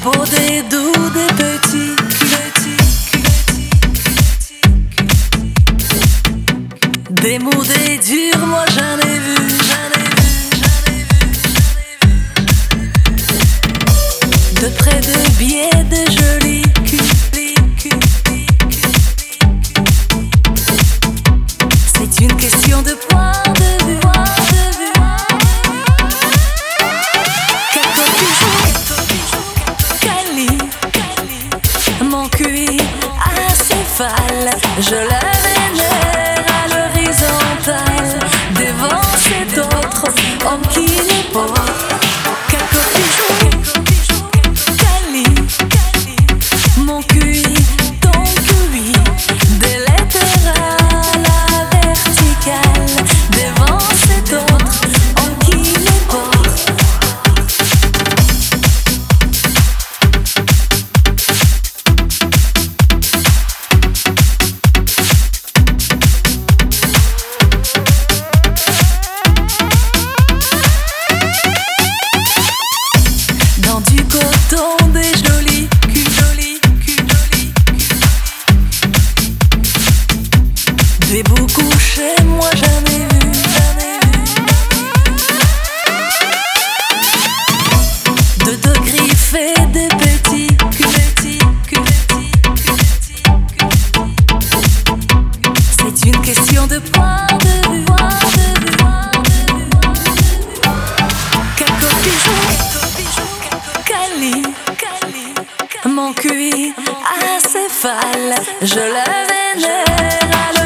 beaux, des doux, des petits, des mous, des durs, moi j'en ai vu, de près, de biais, de jolis culs. C'est une question de point de vue. Mon QI acéphale, je le vénère à l'horizontale, devant cet autre homme qui n'est pas Cali, mon QI, ton QI, des lettres à la verticale, devant cet autre homme qui n'est pas. Du coton, des jolis culs, des beaux couchés, moi j'en ai vu, de deux griffés, des petits culs. C'est une question de point de vue. Mon QI acéphale, je le vénère à